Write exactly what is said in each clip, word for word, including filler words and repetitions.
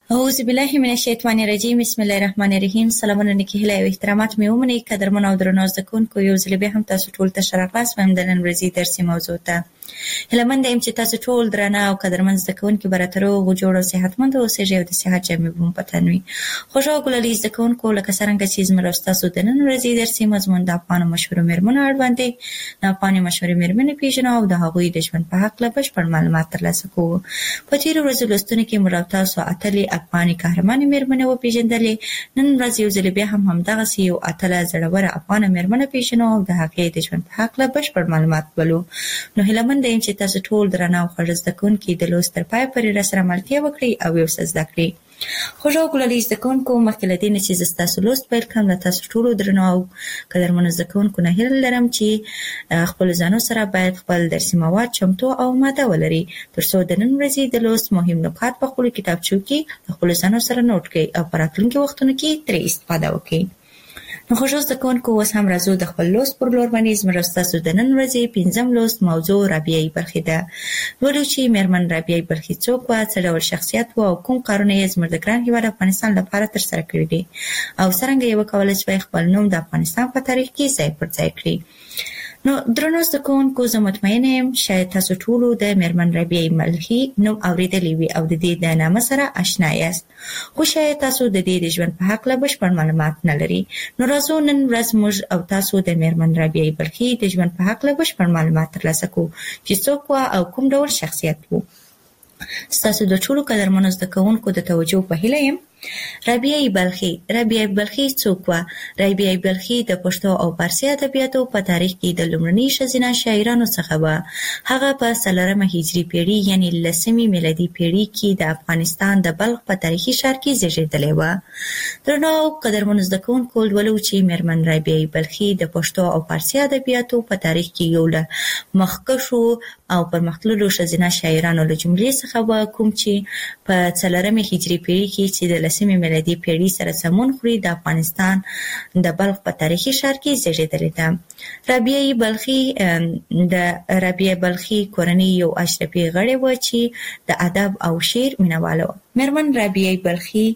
اعوذ بالله من الشیطان الرجیم. بسم الله الرحمن الرحیم. سلامونه نیکی هیله او احترامات مې ومنئ. قدرمن او درنو زده کوونکو، یو ځل بیا هم تاسو ټول ته ښه راغلاست وایم د نن ورځې درسي موضوع ته. هیلهمنده یم چې تاسو ټول درانه او قدرمن زده کوونکي به راته روغ او جوړ او صحتمند اوسېږئ او د صحت جامې به مو په تن وي. خوږو او ګلالي زده کوونکو، لکه څرنګه چې زموږ او ستاسو د نن ورځې درسي مضمون د افغانو مشهورو مېرمنو اړوند دی. د افغاني مشهورې مېرمنې پېژنو او د هغوی د ژوند په هکله بشپړ معلومات ترلاسه کوو. په تېرو ورځو لوستونو کې موږ او تاسو اتلې افغاني قهرمانې مېرمنې وپېژندلې. نن ورځ یو ځل بیا هم همدغسې یو اتله زړوره افغانه مېرمنه پېژنو او د هغې د ژوند په هکله بشپړ معلومات ولو. نو هیلهمنده یم چې تاسو ټول درانه او خوږ زده کوونکي د لوست تر پایه پورې راسره ملتیا وکړئ او یو څه زده کړئ. خوږو او ګلالي زده کوونکو، مخکې له دې نه چې زه ستاسو لوست پیل کړم، له تاسو ټولو درنو او قدرمنو زده کوونکو نه هیله لرم چې خپلو ځانو سره باید خپل درسي مواد چمتو او ماده ولرئ، تر څو د نن ورځې د لوست مهم نکات په خپلو کتابچو کې د خپلو ځانو سره نوټ کړئ او په راتلونکي وختونو کې ترې استفاده وکړئ. نو خوږو زده کوونکو، اوس هم راځو د خپل لوست پر لور باندې. زموږ او ستاسو د نن ورځې پنځم لوست موضوع رابعه بلخي ده. لولو چې مېرمن رابعه بلخي څوک وه، څه ډول شخصیت و او کوم کارونه یې زموږ د ګران هېواد افغانستان لپاره ترسره کړي دي او څرنګه یې وکولی شوی خپل نوم د افغانستان په تاریخ کې ځای پر ځای کړي. نو درنو زده کوونکو، زه مطمئنه یم شاید تاسو ټولو د مېرمن رابعه بلخي نوم اورېدلی وي او د دې د نامه سره اشنا یاست، خو شاید تاسو د دې د ژوند په هکله بشپړ معلومات نه لرئ. نو راځو نن ورځ موږ او تاسو د مېرمن رابعه بلخي د ژوند په هکله بشپړ معلومات ترلاسه کوو چې څوک وه او کوم ډول شخصیت و. ستاسو د ټولو قدرمنو زده کوونکو د توجه په هیله یم. رابعه بلخي رابعه بلخي څوک وه؟ رابعه بلخي د پښتو او فارسي ادبیاتو په تاریخ کې د لومړنۍ ښځینه شاعرانو څخه وه. هغه په څلورمه هجري پېړۍ یعنې لسمې میلادي پېړۍ کې د افغانستان د بلخ په تاریخي ښار کې زېږېدلې وه. درنو او قدرمنو زده کوونکو، لولو چې مېرمن رابعه بلخي د پښتو او فارسي ادبیاتو په تاریخ کې یو له مخکښو او پرمختللو ښځینه شاعرانو له جملې څخه وه، کوم چې په څلورمې هجري پېړۍ کې چې د لسمې میلادي پېړۍ سره سمون خوري د افغانستان د بلخ په تاریخي ښار کې زېږېدلې ده. رابعه بلخي د رابعه بلخي کورنۍ یو اشرفي غړې وه چې د ادب او شعر مینهواله وه. مېرمن رابعه بلخي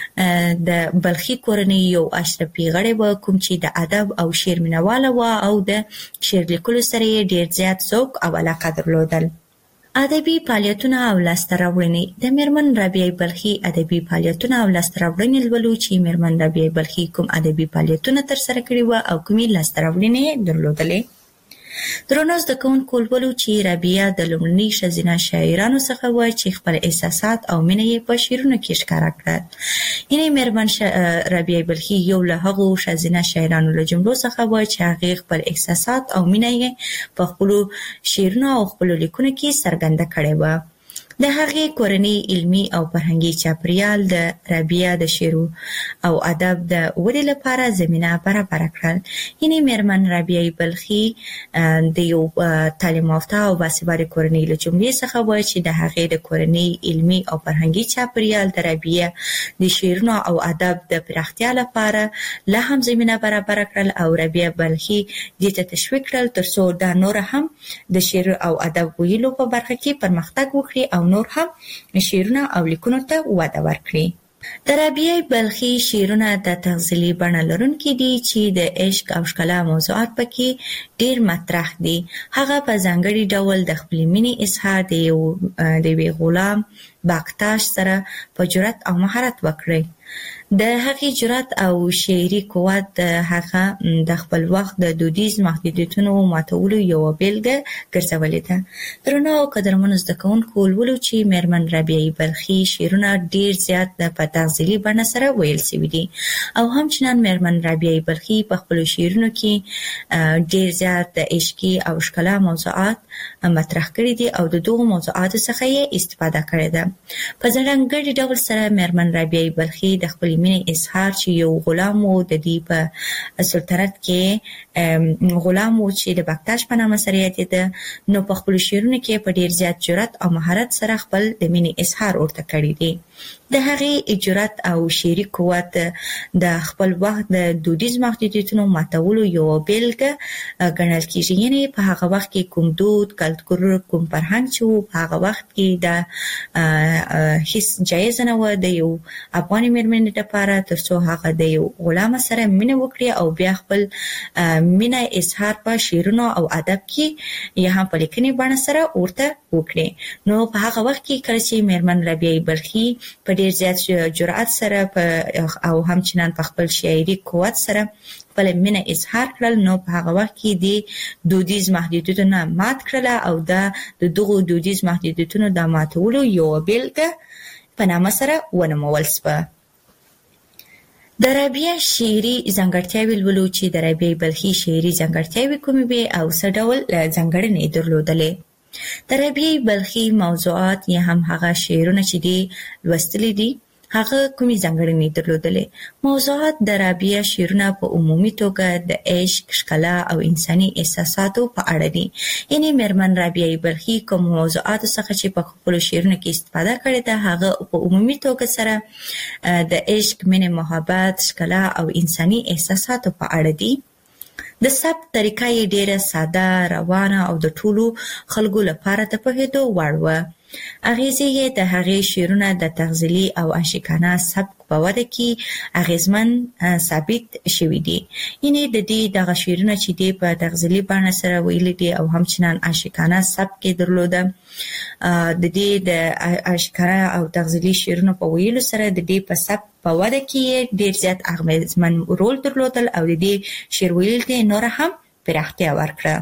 د بلخي کورنۍ یو اشرفي غړې وه، کوم چې د ادب او شعر مینهواله وه او د شعر لیکلو سره یې ډېر زیات ذوق او علاقه درلودل. ادبي فعالیتونه او لاسته راوړنې. د مېرمن رابعه بلخي ادبي فعالیتونه او لاسته راوړنې لولو چې مېرمن رابعه بلخي کوم ادبي فعالیتونه ترسره کړي وه او کومې لاسته راوړنې یې درلودلې. درنو زده کوونکو، لولو چې رابعه د لومړنۍ ښځینه شاعرانو څخه وه چې خپل احساسات او مینه یې په شعرونو کې ښکاره کړه. یعنې مېرمن رابعه بلخي یو له هغو ښځینه شاعرانو له جملو څخه وه چې هغې خپل احساسات او مینه یې په خپلو شعرونو او خپلو لیکنو کې څرګنده کړې وه. د هغې کورنۍ علمي او فرهنګي چاپېریال د رابعه د شعر او ادب د ودې لپاره زمینه برابره کړل. یعنې مېرمن رابعه بلخي د یو تعلیم یافته او باسواده کورنۍ له جملې څخه وه چې د هغې د کورنۍ علمي او فرهنګي چاپېریال د رابعه د شعرونو او ادب د پراختیا لپاره لا هم زمینه برابره کړل او رابعه بلخي دې ته تشویق کړل تر څو دا نوره هم د شعر او ادب ویلو په برخه کې پرمختګ وکړي او نور هم شعرونه او لیکنو ته وده ورکړي. د رابعه بلخي شعرونه د تغزلي بڼه لرونکي دي چې د عشق او ښکلا موضوعات پکې ډېر مطرح دي. هغه په ځانګړي ډول د خپلې مینې اظهار د یوې غلام باکتاش سره په جرأت او مهارت وکړي. د هغې جرأت او شعري قوت د هغه د خپل وخت د دودیز محدودیتونو ماتولو یوه بېلګه ګرځولې ده. درنو او قدرمنو زده کوونکو، لولو چې مېرمن رابعه بلخي شعرونه ډېر زیات په تغزلي بڼه سره ویل سوي دي او همچنان مېرمن رابعه بلخي په خپلو شعرونو کې ډېر زیات د عشقي او ښکلا موضوعات مطرح کړي دي او د دغو موضوعاتو څخه یې استفاده کړې ده. په ځانګړي ډول سره مېرمن رابعه بلخي د خپلې مینې اظهار چې یو غلام و د دې په سلطنت کې غلام و چې د بکتاش په نامه سره یادېده، نو په خپل شعرونو کې په ډیر زیات جرأت او مهارت سره خپل د مینې اظهار ورته کړی دی. د هغې جرأت او شعري قوت د خپل وخت د دودیز محدودیتونو ماتولو یو بیلګه ګڼل کیږي. یعنې په هغه وخت کې کوم دود، کلتور، کوم فرهنګ چې و، په هغه وخت کې د هیڅ جایز نه و د یو افغاني مېرمنې لپاره تر څو هغه د یو غلام سره مینه وکړي او بیا خپل مینه اظهار په شعرونو او ادب کې یا هم په لیکنې بڼه سره ورته وکړي. نو په هغه وخت کې کله چې مېرمن رابعه بلخي په ډیر زیات جرأت سره او همچنان په خپل شاعري قوت سره خپل مینه اظهار کړل، نو په هغه وخت کې د دودیز محدودیتونه مات کړل او دا د دغو دودیز محدودیتونو د ماتولو یو بیلګه په نامه سره ونومول شوه. د رابعه شعري ځانګړتیاوې لولو چې د رابعه بلخي شعري ځانګړتیاوې کومې وې او څه ډول ځانګړنې درلودلې. د رابعه بلخي موضوعات یا هم هغه شعرونه چې دي لوستلي دي هغه کومې ځانګړنې درلودلې. موضوعات د رابعه شعرونه په عمومي توګه د عشق، ښکلا او انساني احساساتو په اړه دي. یعنې مېرمن رابعه بلخي کوم موضوعاتو څخه چې په خپلو شعرونو کې استفاده کړې ده هغه په عمومي توګه سره د عشق، مینې، محبت، ښکلا او انساني احساساتو په اړه دي. د ثبت طریقه یې ډیره ساده، روانه او د ټولو خلکو لپاره د پوهېدو وړ وه. اغیزې یې د هغې شعرونه د تغزلي او عاشقانه سبک په وده کې اغیزمن ثابت شوي دي. یعنې د دې دغه شعرونه چې دي په تغزلي بڼه سره ویلي دي او همچنان عاشقانه سبک یې درلوده. د دې د عاشقانه او تغزلي شعرونو په ویلو سره د دې په سبک په وده کې ډیر زیات اغیزمن رول درلودل او د دې شعر ویل ته نور هم پراختیا ورکړه.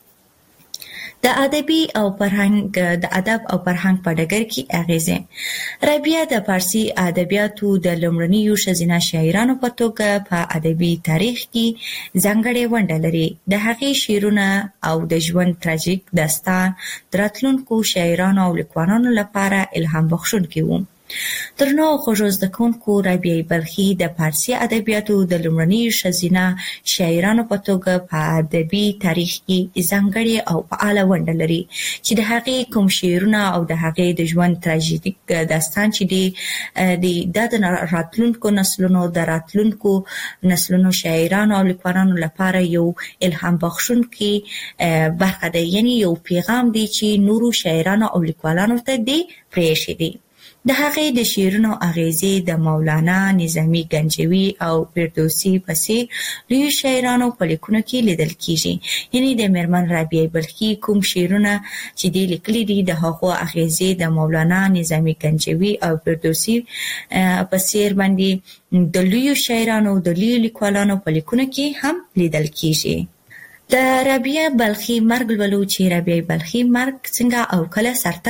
د ادبي او فرهنګ د ادب او فرهنګ په ډګر کې اغیزې. رابعه د فارسي ادبیاتو د لومړنیو ښځینه شاعرانو په توګه په ادبي تاریخ کې ځانګړې ونډه لري. د هغې شعرونه او د ژوند تراژیک داستان د راتلونکو شاعرانو او لیکوالانو لپاره الهام بخښونکي وو. درنو خوږو زده کوونکو، رابعه بلخي د فارسي ادبیاتو د لومړنیو ښځینه شاعرانو په توګه په ادبي تاریخ کې ځانګړې او فعاله ونډه لري چې د هغې کوم شعرونه او د هغې د ژوند تراژیک داستان چې دی دا د راتلونکو نسلونو د راتلونکو نسلونو شاعرانو او لیکوالانو لپاره یو الهام بخښونکی برخه ده. یعنې یو پیغام دی چې نورو شاعرانو او لیکوالانو ته دی پرېښی دی. د هغې د شعرونو اغیزې د مولانا، نظامي گنجوي او فردوسي په څېر لویو شاعرانو په لیکنو کې لیدل کیږي. یعنې د مېرمن رابعه بلخي کوم شعرونه چې دې لیکلي دي د هغو اغیزې د مولانا، نظامي گنجوي او فردوسي په څېر باندې د لویو شاعرانو د لویو لیکوالانو په لیکنو کې هم لیدل کیږي. د رابعه بلخي مرګ لولو چې رابعه بلخي مرګ څنګه او کله سرته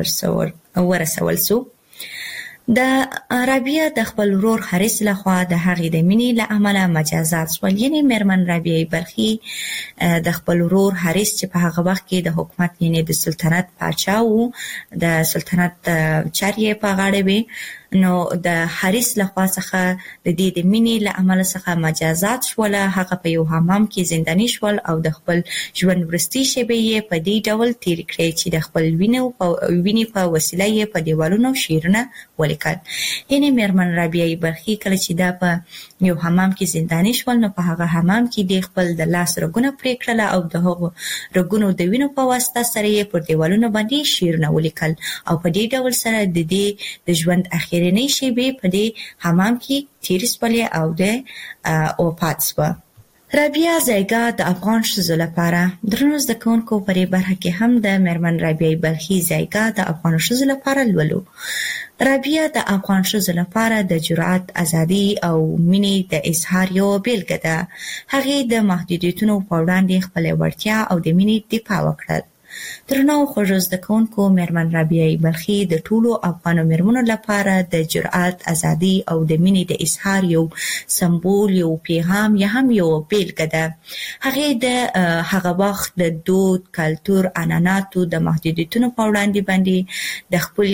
ورسول سو. د رابعه د خپل ورور حارث لخوا د هغې د مینې له امله مجازات شول. یعنې مېرمن رابعه بلخي د خپل ورور حارث چې په هغه وخت کې د حکومت یعنې د سلطنت پاچا و، د سلطنت چارې یې په غاړه وې، نو د حارث لخوا څخه د دې د مینې له امله څخه مجازات شول. هغه په یو حمام کې زنداني شول او د خپل ژوند وروستۍ شېبې یې په دې ډول تېرې کړې چې د خپل وینې په وسیله یې په دیوالونو شعرونه ولیکل. یعنې مېرمن رابعه بلخي کله چې دا په یو حمام کې زنداني شول، نو په هغه حمام کې د خپل د لاس رګونه پرې کړل او د هغو رګونو د وینو په واسطه سره یې پر دیوالونو باندې شعرونه ولیکل او په دې ډول سره د دې د ژوند اخرنۍ شېبې په دې حمام کې تېرې شولې او د وفات شوه. رابعه ځایګه د افغان ښځو لپاره. درنو زده کوونکو، په دې برخه کې هم د مېرمن رابعه بلخي ځایګه د افغان ښځو لپاره لولو. رابعه د افغان ښځو لپاره د جرأت، ازادي او مینې د اظهار یوه بیلګه ده. هغې د محدودیتونو په وړاندې خپله وړتیا او د مینې دفاع وکړل. درنو خوږو زده کوونکو، میرمن رابعه بلخي د ټولو افغانو میرمنو لپاره د جرأت، ازادي او د مینې د اظهار یو سمبول، یو پیغام یا هم یو بیلګه ده. هغه د هغه وخت د دود، کلتور، عنعناتو د محدودیتونو په وړاندې باندې د خپل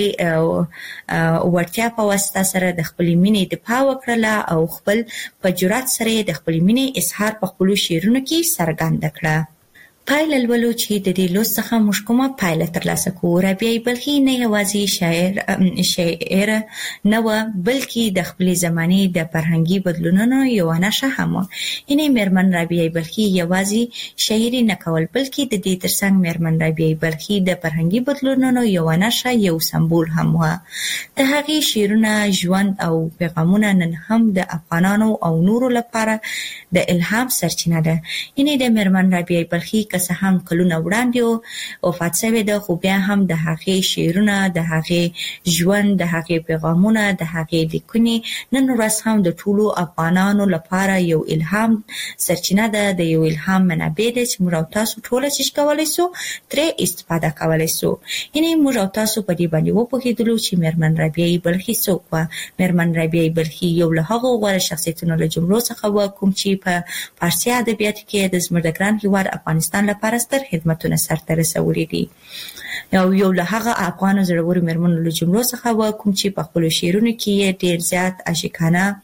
وړتیا په واسطه سره د خپل مینې دفاع وکړه او خپل په جرأت سره د خپل مینې اظهار په خپل شعرونو کې څرګند کړه. پایله لولو چې د دې لوست څخه موږ کومه پایله ترلاسه کوو. رابعه بلخي نه یوازې شاعر شاعر نه و، بلکې د خپلې زمانې د فرهنګي بدلونونو یوه نښه هم وه. یعنې میرمن رابعه بلخي یوازې شاعري نه کول، بلکې د دې ترڅنګ میرمن رابعه بلخي د فرهنګي بدلونونو یوه نښه، یو سمبول هم وه. د هغې شعرونه، ژوند او پیغامونه نن هم د افغانانو او نورو لپاره د الهام سرچینه ده. یعنې د میرمن رابعه بلخي که څه هم کلونه وړاندې وفات شوې ده، خو بیا هم د هغې شعرونه، د هغې ژوند، د هغې پیغامونه، د هغې لیکنې نن ورځ هم د ټولو افغانانو لپاره یو الهام سرچینه ده، د یو الهام منابع ده چې موږ او تاسو ټوله چې کولی سو ترې استفاده کولی سو. یعنې موږ او تاسو په دې باندې وپوهېدلو چې میرمن رابعه بلخي څوک وه. میرمن رابعه بلخي یو له هغو غوره شخصیتونو له جملو څخه وه کوم چې په فارسي ادبیاتو کې د زموږ د ګران هېواد افغانستان لپاره ستر خدمتونه سرته رسولي دي. یو یو له هغه افغانو زړورو میرمنو له جملو څخه وه کوم چې په خپلو شعرونو کې ډېر زیات عاشقانه،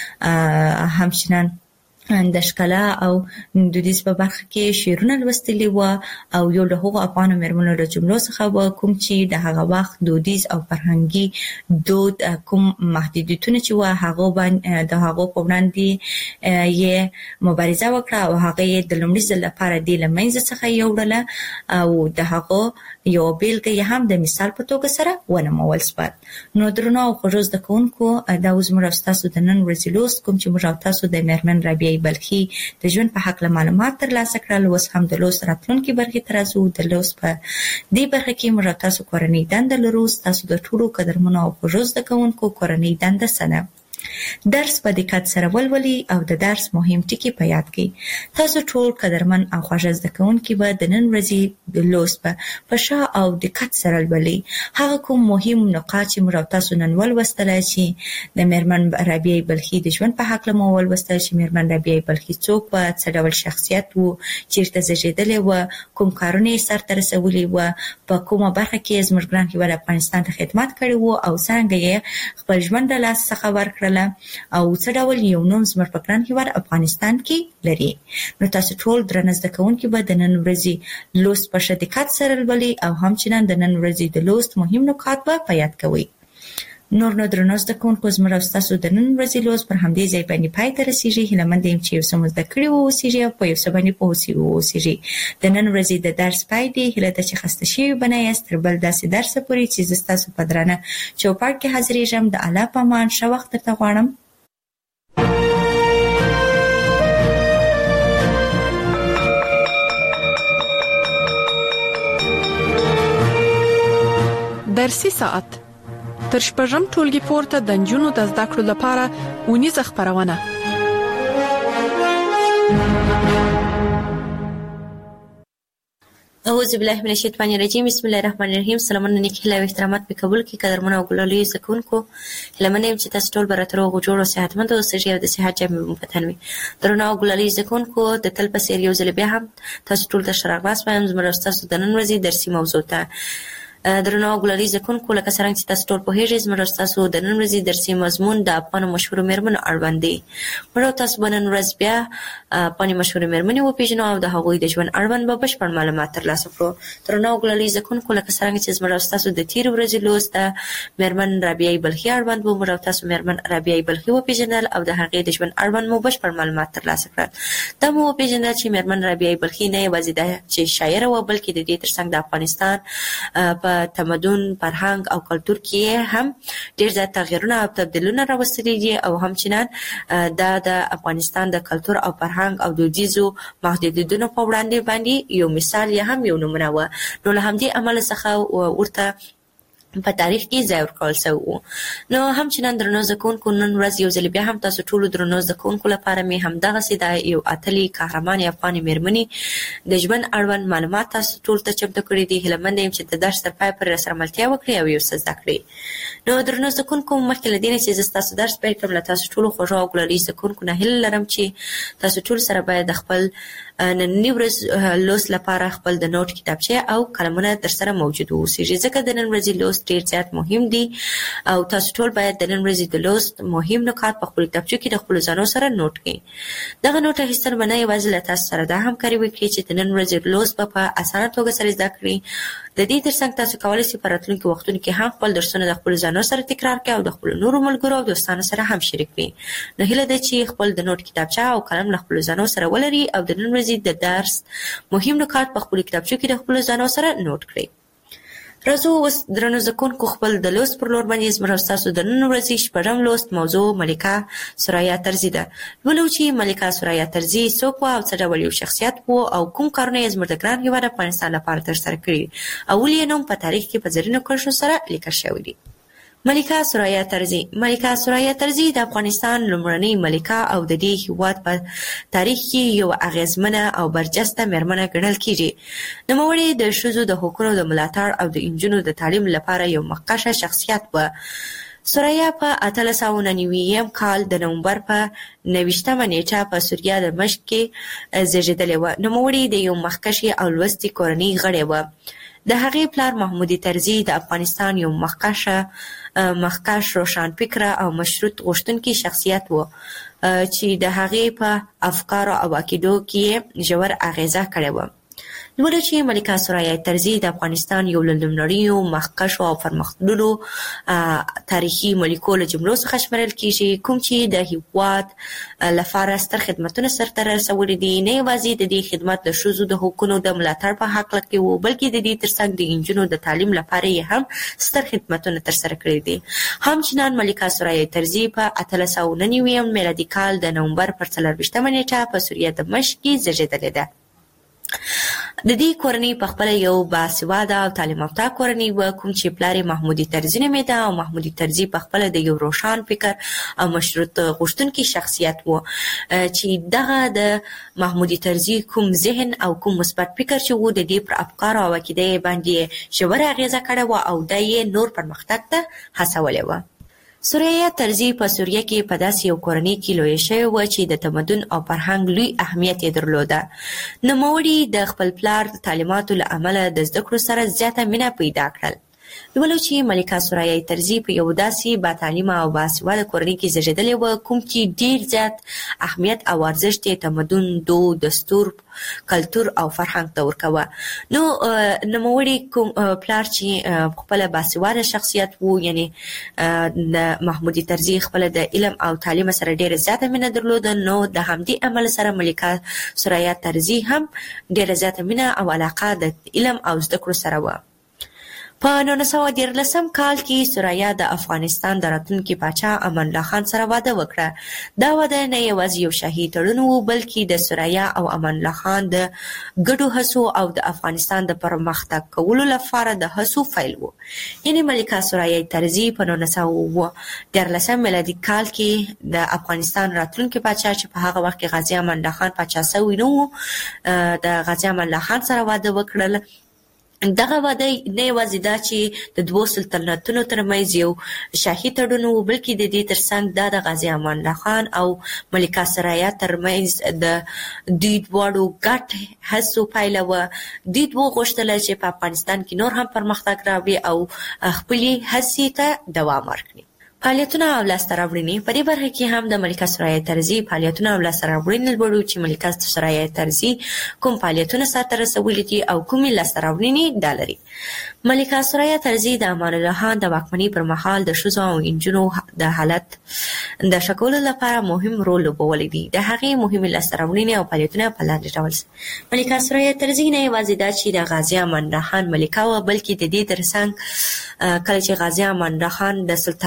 همچنان د ښکلا او دودیز په برخه کې شعرونه لوستلي وه، او یو له هغو افغانو میرمنو له جملو څخه وه کوم چې د هغه وخت دودیز او فرهنګي دود کوم محدودیتونه چې وه هغو باندې د هغو په وړاندې یې مبارزه وکړه او هغه یې د لومړي ځل لپاره دې له منځه څخه یوړله او د هغو یو بیلګه یې هم د مثال په توګه سره ونمول شوه. نو درنو او خوږو زده کوونکو، دا اوس موږ او ستاسو د نن ورځې لوست کوم چې موږ او تاسو د میرمن رابعه بلخي د ژوند په هکله معلومات ترلاسه کړل. اوس هم د لوست راتلونکي برخې ته راځو. د لوست په دې برخه کې موږ او تاسو کورنۍ دنده لرو. ستاسو د ټولو قدرمنو او خوږو زده کوونکو کورنۍ دنده څه ده؟ درس په دقت سره ولولئ او د درس مهم ټکي په یاد کړئ. تاسو ټول قدرمن او خوږ زده کوونکي به د نن ورځې د لوست په ښه او دقت سره ولولئ. هغه کوم مهم نقاط چې موږ او تاسو نن ولوستل چې د میرمن رابعه بلخي د ژوند په هکله مو ولوستل چې میرمن رابعه بلخي څوک وه، څه ډول شخصیت و، چیرته زیږېدلې وه، کوم کارونه یې سرته رسولي وه، په کومه برخه کې زموږ ګران هېواد افغانستان ته خدمت کړی و او څرنګه یې خپل ژوند له لاسه څخه ورکړل او څه ډول یو نوم زموږ په ګران هېواد افغانستان کې لري. نو تاسو ټول درنه زده کوونکي به د نن ورځې لوست په ښه دقت سره لولئ او همچنان د نن ورځې د لوست مهم نکات به په یاد کوئ. نور نو درنو زده کوونکو، زموږ او ستاسو د نن ورځې لوست پر همدې ځای باندې پای ته رسېږي. هیله مند یم چې یو څه مو زده کړي واوسېږي او په یو څه باندې پوه واوسېږي. د نن ورځې د درس پای دی. هیله ده چې خسته شوي به نه یاست. تر بل داسې درسه پورې چې زه ستاسو په درانه چوپړ کې حاضرېږم. د الله په امان، ښه وخت درته غواړم. درسي ساعت تر شپږم ټولګي پورته د نجونو د زده کړو لپاره ونیزه خپرونه. اعوذ بالله من الشیطان الرجیم. بسم الله الرحمن الرحیم. سلامونه نیک هیله او احترامات په قبول کې قدرمنو او ګلالي زده کوونکو. هیله منم چې تاسو ټول به راته روغ جوړ او صحتمند اوسئ او د صحت جامې مو په تن وي. درنو او ګلالي زده کوونکو، د تل په څېر یو ځل بیا هم تاسو ټول ته ښه راغلاست وایم زموږ ستاسو د نن ورځې درسي موضوع ته. درنو او ګلالي زده کوونکو، لکه څرنګه چې تاسو ټول پوهېږئ زموږ ستاسو د نن ورځې درسي مضمون د افغانو مشهورو میرمنو اړوند دی. موږ تاسو به نن ورځ بیا افغاني مشهورې میرمنې وپېژنو او د هغوی د ژوند اړوند به بشپړ معلومات ترلاسه کړو. درنو او ګلالي زده کوونکو، لکه څرنګه چې زموږ ستاسو د تېرې ورځې لوست د میرمن رابعه بلخي اړوند و، موږ تاسو میرمن رابعه بلخي وپېژندل او د هغې د ژوند اړوند مو بشپړ معلومات ترلاسه کړل. دا مو وپېژندل چې میرمن رابعه بلخي نه یوازې ده چې شاعره وه، بلکې د دې ترڅنګ د افغانستان په تمدن، فرهنګ او کلتور کې هم ډېر زیات تغیرونه او تبدیلونه راوستلي دي او همچنان دا د افغانستان د کلتور او فرهنګ او دودیزو محدودیتونو په وړاندې باندې یو مثال یا هم یو نمونه وه. نو له همدې امله څخه ورته په تاریخ کې ځای ورکول شوی و. نو همچنان درنو زده کوونکو، نن ورځ یو ځل بیا هم تاسو ټولو درنو زده کوونکو لپاره مې همدغسې د یو اتلې قهرمانې افغانې مېرمنې د ژوند اړوند معلومات تاسو ټولو ته چمتو کړي دي. هیله مند یم چې د درس تر پایه پورې راسره ملتیا وکړئ او یو څه زده کړئ. نو درنو زده کوونکو، مخکې له دې نه چې زه ستاسو درس پیل کړم، له تاسو ټولو خوږو او ګلالي زده کوونکو نه هیله لرم چې تاسو ټول سره باید د خپل ننني ورځ لوست لپاره خپل د نوټ کتابچې او قلمونه درسره موجود واوسېږي، ځکه د نن ورځې لوست ډېر زیات مهم دي او تاسو ټول باید د نن ورځې د لوست مهم نکات په خپلو کتابچو کې د خپلو ځانو سره نوټ کړئ. دغه نوټ اخیستل به نه یوازې له تاسو سره دا همکاري وکړي چې د نن ورځې لوست به په اسانه توګه سره زده کړئ، د دې ترڅنګ تاسو کولی شئ په راتلونکي وختونو کې هم خپل درسونه د خپلو ځانو سره تکرار کړئ او د خپلو نورو ملګرو او دوستانو سره هم شریک کړئ. نو هیله ده چې خپل د نوټ کتابچه او قلم له خپلو ځانو سره ولرئ او د نن ورځې د درس مهم نکات په خپلو کتابچو کې د خپلو ځانو سره نوټ کړئ. راځو اوس درنو زده کوونکو خپل د لوست پر لور باندې زموږ او ستاسو د نن ورځې شپږم لوست موضوع ملکه ثریا طرزي ده. لولو چې ملکه ثریا طرزي څوک وه او څه ډول یو شخصیت و او کوم کارونه یې زموږ د ګران هېواد افغانستان لپاره ترسره کړي او ولې یې نوم په تاریخ کې په زرینو کرښو سره لیکل شوی دی. ملکه ثریا طرزي. ملکه ثریا طرزي د افغانستان لومړنۍ ملکه او د دې هېواد په تاریخ کې یو اغیزمنه او برجسته مېرمنه ګڼل کېږي. نوموړې د ښځو د حقونو د ملاتړ او د نجونو د تعلیم لپاره یو مخکښه شخصیت وه. ثریا په اتلس سوه نهه نوي کال د نومبر په نهویشتمه نیټه په سوریه دمشق کې زیږېدلې وه. نوموړې د یو مخکښې او لوستې کورنۍ غړې وه. د هغې پلار محمود طرزي د افغانستان یو مخکښه مخکښ روښانفکره او مشروط غوښتونکی شخصیت و چې د هغې په افکارو او عقیدو کې ژور اغیزه کړې وه. لولو چې ملکه ثریا طرزي د افغانستان یو له لومړنیو مخکښو او پرمختللو تاریخي ملکو له جملو څخه شمېرل کېږي، کوم چې د هېواد لپاره ستر خدمتونه سرته رسولي دي. نه یوازې د دې خدمت د ښځو د حقونو د ملاتړ په هکله کې و، بلکې د دې ترڅنګ د نجونو د تعلیم لپاره یې هم ستر خدمتونه ترسره کړي دي. همچنان ملکه ثریا طرزي په اتلس سوه نهه نوي میلادي کال د نومبر پر څلرویشتمه نیټه په سوریه دمشق کې زیږېدلې ده. د دې کورنۍ په خپله یو باسواده او تعلیم یافته کورنۍ وه، کوم چې پلار یې محمود طرزي نومېده او محمود طرزي په خپله د یو روښان فکر او مشروط غوښتونکی شخصیت و چې دغه د محمود طرزي کوم ذهن او کوم مثبت فکر چې و د دې پر افکارو او عقیده یې باندې ژوره اغېزه کړې وه او دا یې نور پرمختګ ته هڅولې وه. ثریا طرزي په سوریه کې په داسې یو کورنۍ کې لویه شوې وه چې د تمدن او فرهنګ لوی اهمیت یې درلوده. نوموړي د خپل پلار د تعلیماتو له امله د زده کړو سره زیاته مینه پیدا کړل. لولو چې ملکه ثریا طرزي په یو داسې باتعلیمه او باسواده کورنۍ کې زیږېدلې وه، کوم چې ډېر زیات اهمیت او ارزښت یې تمدن، دود، دستور، کلتور او فرهنګ ته ورکوه. نو نوموړي کوم پلار چې خپله باسواده شخصیت و، یعنی د محمود طرزي خپله د علم او تعلیم سره ډېره زیاته مینه درلوده، نو د همدې عمل سره ملکه ثریا طرزي هم ډېره زیاته مینه او علاقه د علم او زده کړو سره وه. په نولس سوه دیارلسم کال کې ثریا د افغانستان د راتلونکي پاچا امان الله خان سره واده وکړه. دا واده نه یوازې یو شاهي تړون و، بلکې د ثریا او امان الله خان د ګډو هڅو او د افغانستان د پرمختګ کولو لپاره د هڅو پیل و. یعنې ملکه ثریا طرزي په نولس سوه دیارلسم میلادي کال کې د افغانستان راتلونکي پاچا چې په هغه وخت کې غازي امان الله خان پاچا سوی نه و، د غازي امان الله خان سره واده وکړل. دغه واده نه یوازې دا چې د دوو سلطنتونو ترمنځ یو شاهي تړون و، بلکې د دې ترڅنګ دا د غازي امان الله خان او ملکه ثریا ترمنځ د دوی دواړو ګډ هڅو پایله وه. دوی دوی غوښتل چې په افغانستان کې نور هم پرمختګ راوړي او خپلې هڅې ته دوام ورکړي. فعالیتونه او لاسته راوړنې. په دې برخه کې هم د ملکه ثریا طرزي فعالیتونه او لاسته راوړنې لولو چې ملکه ثریا طرزي کوم فعالیتونه سرته رسولي دي او کومې لاسته راوړنې دا لري. ملکه ثریا طرزي د امان الله خان د واکمنۍ پر مهال د ښځو او نجونو د حالت د ښه کولو لپاره مهم رول لوبولی دی. د هغې مهمې لاسته راوړنې او فعالیتونه په لاندې ډول دي. ملکه ثریا طرزي نه یوازې دا چې د غازي امان الله خان ملکه وه، بلکې د دې ترڅنګ کله چې غازي امان الله خان د سلطنت واک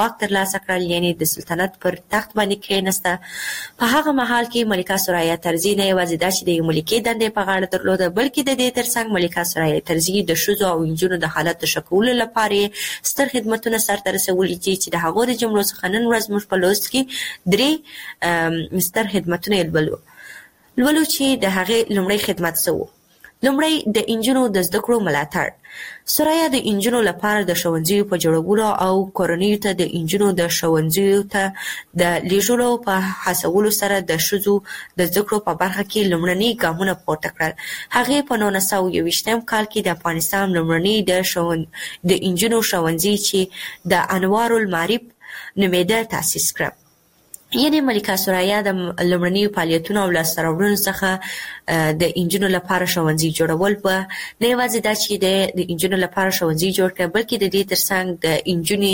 واک ترلاسه کړل، یعنی د سلطنت پر تخت باندې کېناسته. په هغه مهال کې ملکه سرایه طرزي نه یوازې دا چې د یو ملکې دندې په غاړه درلوده، بلکې د دې ترڅنګ ملکه سرایه طرزي د ښځو او نجونو د حالت د ښه کولو لپاره ستر خدمتونه سرته رسولي دي، چې د هغو د جملو څخه نن ورځ موږ په لوست کې درې ستر خدمتونه یې لولو. لولو چې د هغې لومړی خدمت څه و؟ لومړی د انجونو د زده کړو ملاتړ. سرایه د انجونو لپاره د ښوونځیو په جوړولو او کورنیو ته د انجونو د ښوونځیو ته د لیږلو په هڅولو سره د ښځو د زده کړو په برخه کې لومړني ګامونه پورته کړل. هغې په نولس سوه یوویشتم کال کې د افغانستان لومړني د ښوون د انجونو ښوونځي چې د انوار المعارف نومېده تاسیس کړه. یعنې ملکه سرایه د لومړنیو فعالیتونو او لاسته راوړنو څخه د انجونو لپاره ښوونځي جوړول په نه یوازې دا چې د انجونو لپاره ښوونځي جوړ کړه، بلکې د دې ترڅنګ د انجونې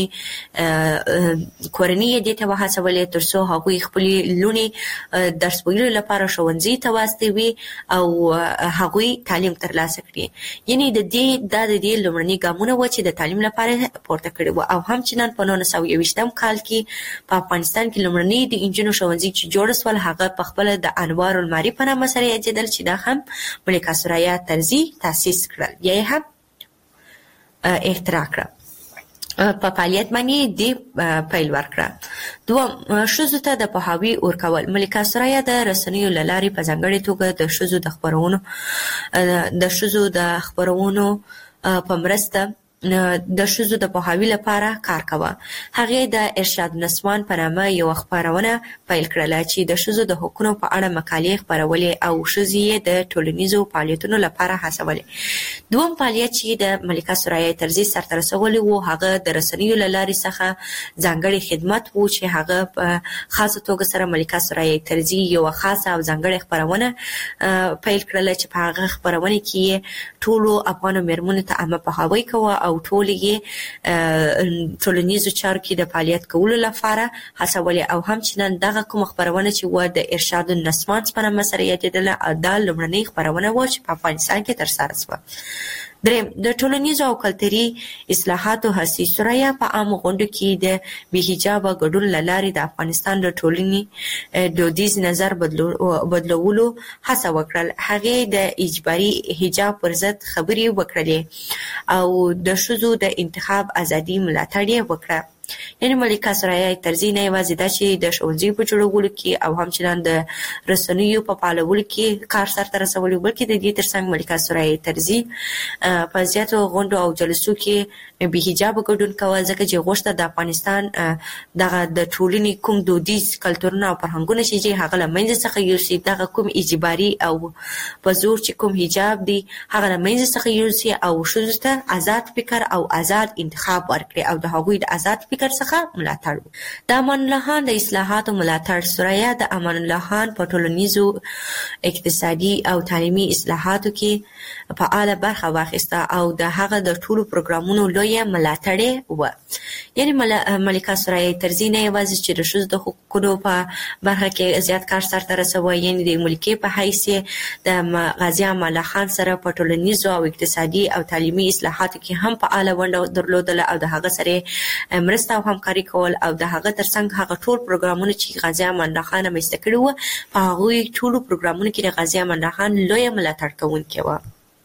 کورنۍ یې دې ته وهڅولې تر څو هغوی خپلې لوڼې درس ویلو لپاره ښوونځي ته واستوي او هغوی تعلیم ترلاسه کړي. یعنې د دې دا د دې لومړني ګامونه وو چې د تعلیم لپاره پورته کړي وو. او همچنان په نولس سوه یوویشتم کال کې په افغانستان کې لومړني د انجونو ښوونځي چې جوړ سول هغه په خپله د انوار المعارف په نامه سره یادېدل، چې دا هم ملکه سرایه طرزي تاسیس کړل یا یې هم اختراع کړه. په فعالیت باندې دې پیل ورکړه. دوم، ښځو ته د پوهاوي ورکول. ملکه سرایه د رسنیو له لارې په ځانګړې توګه د ښځو د خپرونو د ښځو د خپرونو په مرسته د ښځو د پوهاوي لپاره کار کوه. هغې د ارشاد النسوان په نامه یوه خپرونه پیل کړله چې د ښځو د حقونو په اړه مقالې خپرولې او ښځې یې د ټولنیزو فعالیتونو لپاره هڅولې. دوم فعالیت چې د ملکه سرایه طرزي سرته رسولی و هغه د رسنیو له لارې څخه ځانګړی خدمت و چې هغه په خاصه توګه سره ملکه سرایه طرزي یوه خاصه او ځانګړې خپرونه پیل کړله چې په هغه خپرونه کې یې ټولو افغانو مېرمنو ته عامه پوهاوی کوه او ټول یې ټولنیزو چارو کې د فعالیت کولو لپاره هڅولې. او همچنان دغه کومه خپرونه چې و د ارشاد النسوان په نامه سره یادېدله، دا لومړنۍ خپرونه وه چې په افغانستان کې ترسره شوه. دریم، د ټولنیزو او کلتوري اصلاحاتو هڅې. سرایه په عامو غونډو کې د بې حجابه ګډون له لارې د افغانستان د ټولنې دودیز نظر بدلولو هڅه وکړل. هغې د اجباري حجاب پر ضد خبرې وکړلې او د ښځو د انتخاب ازادي ملاتړ یې وکړه. یعنې ملکه سرایه طرزي نه یوازې دا چې د ښوونځیو په جوړولو کې او همچنان د رسنیو په فعالولو کې کار سرته رسولی، بلکې د دې ترڅنګ ملکه سرایه طرزي په زیاتو غونډو او جلسو کې بې حجابه ګډون کوه، ځکه چې غوښته د افغانستان دغه د ټولنې کوم دودیز کلتورونه او فرهنګونه چې هغه له منځه څخه یوسي، دغه کوم اجباري او په زور چې کوم حجاب دی هغه له منځه څخه یوسي او ښځو ته آزاد فکر او آزاد انتخاب ورکړي او د هغوی د آزاد فکر څخه ملاتړ. د امان الله خان د اصلاحاتو ملاتړ. سرایه د امان الله خان په ټولنیزو، اقتصادي او تعلیمي اصلاحاتو کې فعاله برخه واخیسته او د هغه د ټولو پروګرامونو لویه ملاتړې وه. یعنې ملکه سرایه طرزي نه یوازې چې د ښځو د حقوقو په برخه کې زیات کار سرته رسوه، یعنې د ملکې په حیث د غازي امان الله خان سره په ټولنیزو او اقتصادي او تعلیمي اصلاحاتو کې هم فعاله ونډه درلودله او د هغه سره مرسته او همکاري کول او د هغه ترڅنګ هغه ټول پروګرامونه چې غازي امان الله خان رامنځته کړي وو په هغوی ټولو پروګرامونو کې د غازي امان الله خان لویه ملاتړ کوونکې وه.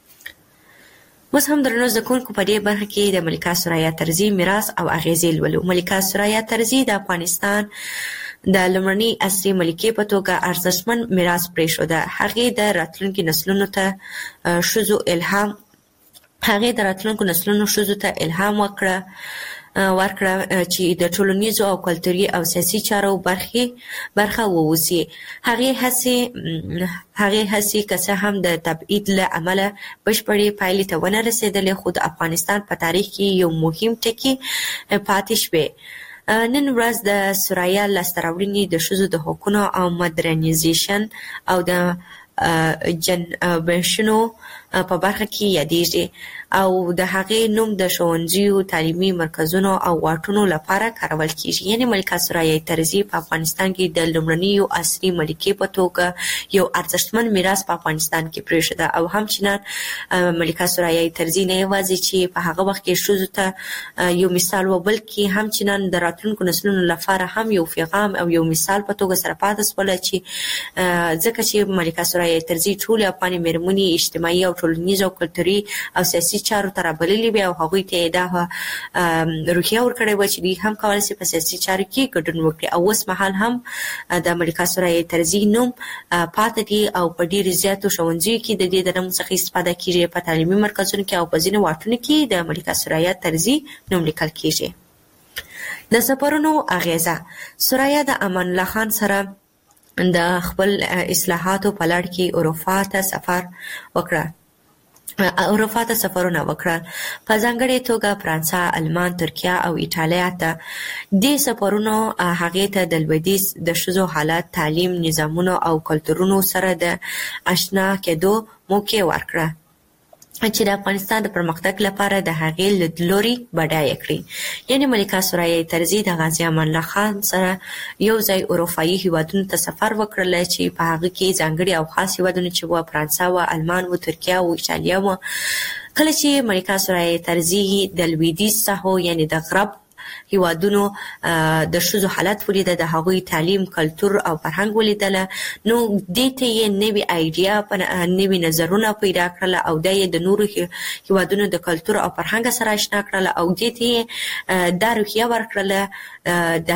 اوس هم درنو زده کوونکو په دې برخه کې د ملکه سرایه طرزي میراث او اغیزې لولو. ملکه سرایه طرزي د افغانستان د لومړنۍ عصري ملکې په توګه ارزښتمن میراث پرېښوده. هغې د راتلونکي نسلونو ته ښځو الهام هغې د راتلونکو نسلونو ښځو ته الهام وکړه ورکړه چې د ټولنیزو او کلتوري او سیاسي چارو برخې برخه ووسي. هغې هڅې هغې هڅې که څه هم د تبعید له امله بشپړې پایلې ته ونه رسېدلې، خو د افغانستان په تاریخ کې یو مهم ټکی پاتې شوی. نن ورځ د سرایه لاسته راوړنې د ښځو د حقونو او مدرنیزیشن او د جنبشونو په برخه کې یادېږي او د هغې نوم د ښوونځیو تعلیمي مرکزونو او واټونو لپاره کارول کیږي. یعنی ملکه ثریا طرزي په افغانستان کې د لومړنیو عصري ملکې په توګه یو ارزښتمن میراث په افغانستان کې پرېښود او همچنان ملکه ثریا طرزي نه یوازې چې په هغه وخت کې ښځو ته یو مثال و بلکې همچنان د راتلونکو نسلونو لپاره هم یو پیغام او یو مثال په توګه سره پاتې شوله چې ځکه چې ملکه ثریا طرزي ټولې افغاني مېرمنې اجتماعي او ټولنیز او کلتوري او سیاسي چارو ته رابللې وې او هغوی ته یې دا روحیه ورکړې وه چې دوی هم کولی شي په سیاسي چارو کې ګډون وکړي او اوس مهال هم د ملکه ثریا طرزي نوم پاتې دی او په ډېرو زیاتو ښوونځیو کې د دې د نوم څخه استفاده کیږي، په تعلیمي مرکزونو کې او په ځینو واټونو کې د ملکه ثریا طرزي نوم لیکل کیږي. د سفرونو اغیزه: ثریا د امان الله خان سره د خپل اصلاحاتو په لړ کې اروپا ته سفر وکړه اروپا ته سفرونه وکړل، په ځانګړې توګه فرانسه، المان، ترکیه او ایټالیا ته. دې سفرونو هغې ته د لویدیځ د ښځو حالت، تعلیم، نظامونو او کلتورونو سره د اشنا کېدو موقع ورکړه چې د افغانستان د پرمختګ لپاره د هغې لیدلوري بډایه کړي. یعنی ملکه ثریا طرزي د غازي امان الله خان سره یو ځای اروپایي هیوادونو ته سفر وکړل چې په هغه کې ځانګړي او خاص هیوادونه چې وو فرانسه و، المان و، ترکیه و، ایټالیا و. کله چې ملکه ثریا طرزي د لویدیځ ساحو یعنی د غرب هیوادونو د ښځو حالت ولیده، د هغوی تعلیم، کلتور او فرهنګ ولیدله، نو دې ته یې نوې آیډیا نوې نظرونه پیدا کړل او دا یې د نورو هیوادونو د کلتور او فرهنګ سره اشنا کړل او دې ته یې دا روحیه ورکړله د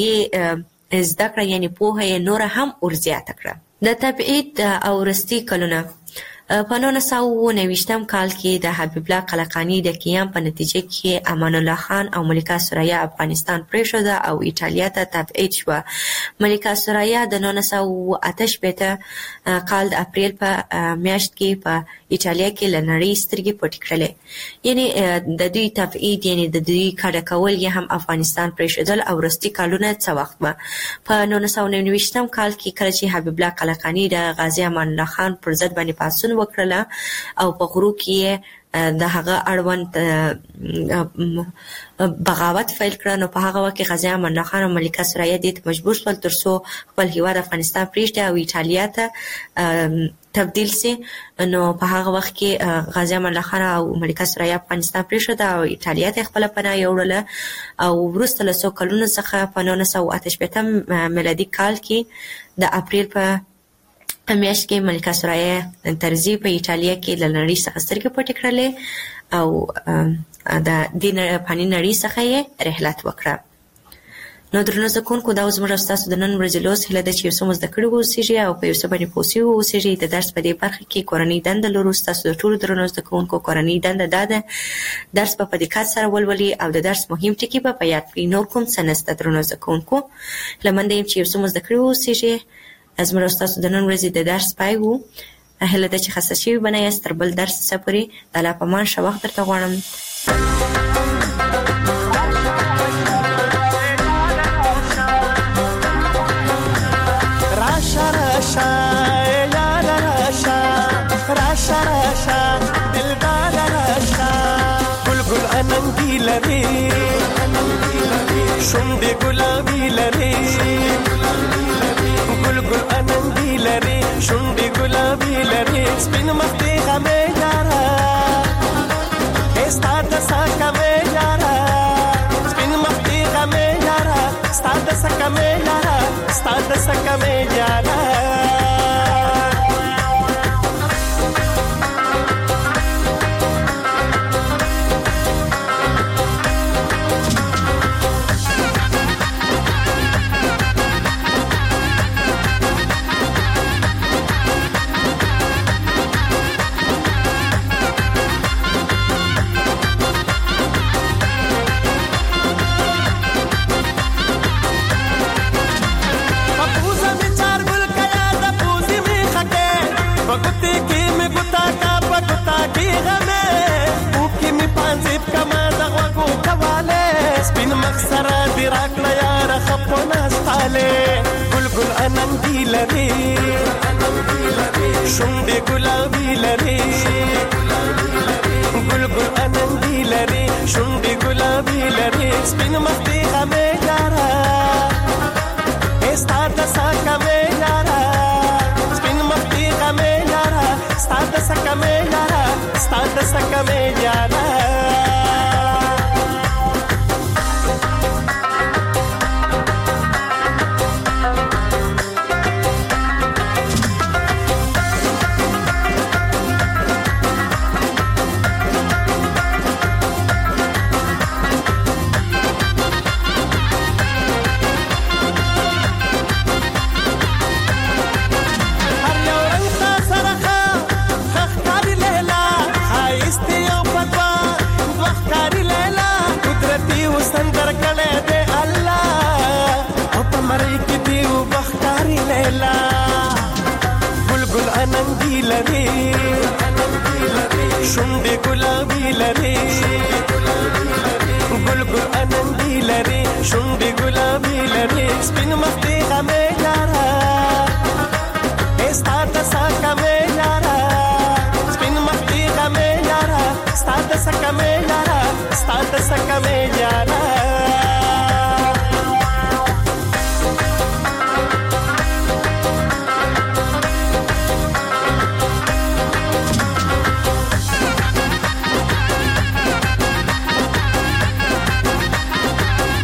هغې زده کړه یعنی پوهه یې نوره هم ورزیاته کړه. د تبعید او وروستي کلونه: په نولس سوه اوه نوېشتم کال کې د حبیب الله قلقاني د قیام په نتیجه کې امان الله خان او ملکه ثریا افغانستان پرېښوده او ایټالیا ته تبعید شوه. ملکه ثریا د نولس سوه اوه اته شپېته کال د اپریل په میاشت کې په ایټالیا کې له نړۍ سترګې پټې کړلې. یعنی د دوی تبعید یعنی د دوی کډه کول یې هم افغانستان پرېښودل او وروستي کالونه څه وخت به په نولس سوه نهه نوېشتم کال کې کله چې حبیب الله قلقاني د غازي امان الله خان پر ضد باندې پاڅون وکړله او په غرو کې د هغه اړوند بغاوت فیل کړه، نو په هغه وخت کې غازي امان الله خان او ملکه ثریا دې ته مجبور شول تر څو خپل هیواد افغانستان پرېږدي او ایټالیا ته تبدیل سي. نو په هغه وخت کې غازي امان الله خان او ملکه ثریا افغانستان پرېښوده او ایټالیا ته خپله پناه یوړله او وروسته له څو کلونو څخه په نولس سوه اته شپېتم میلادي کال کې د اپریل په میاشت کې ملکه ثریا طرزي په ایټالیا کې له نړۍ څخه سترګې پټې کړلې او د دې فاني نړۍ څخه یې رحلت وکړه. نو درنو زده کوونکو، دا زموږ او ستاسو د نن ورځې لوست هیله ده چې یو څه مو زده کړي واوسېږي او په یو څه باندې پوه سوي واوسېږئ. د درس په دې برخه کې کورنۍ دنده لرو. ستاسو د ټولو درنو زده کوونکو کورنۍ دنده دا ده درس په دقت سره ولولئ او د درس مهم ټکي به په یاد کړئ. نور کوم څه نشته درنو زده کوونکو. هیله منده یم چې یو څه مو زده کړي واوسېږئ. زموږ او ستاسو د نن ورځې د درس پای و. هیله ده چې خسته شوي به نه یاست. تر بل درس څخه پورې د الله په امان ښه وخت درته غواړم. راشه راشه یاره راشه راشه راشه دلداره راشه گل گل اننګي لري شونډې ګلابي لري گل گل اننګي لري شونډې ګلابي لري سپین مخ دې غمې یاره ستا د سکه مې یاره سپین مخ دې غمې یاره ستا د سکه مې یاره ستا د سکه مې یاره گل گل اننګي لري شونډې ګلابي لري ګل ګل اننګي لري شونډې ګلابي لري سپین مخ دې غمې یارا ستا د سکه مې یارا سپین مخ دې غمې یارا ستا د سکه مې یارا ستا د سکه مې یارا شونډې ګلابي لري ګل ګل اننګي لري شونډې ګلابي لري سپین مخ دې